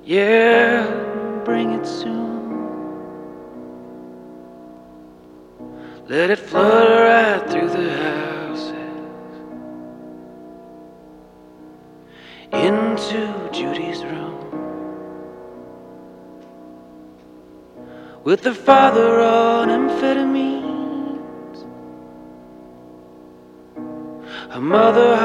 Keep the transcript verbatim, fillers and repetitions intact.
Yeah, bring it soon. Let it flood right through the houses into Judy's room, with the father on amphetamines, her mother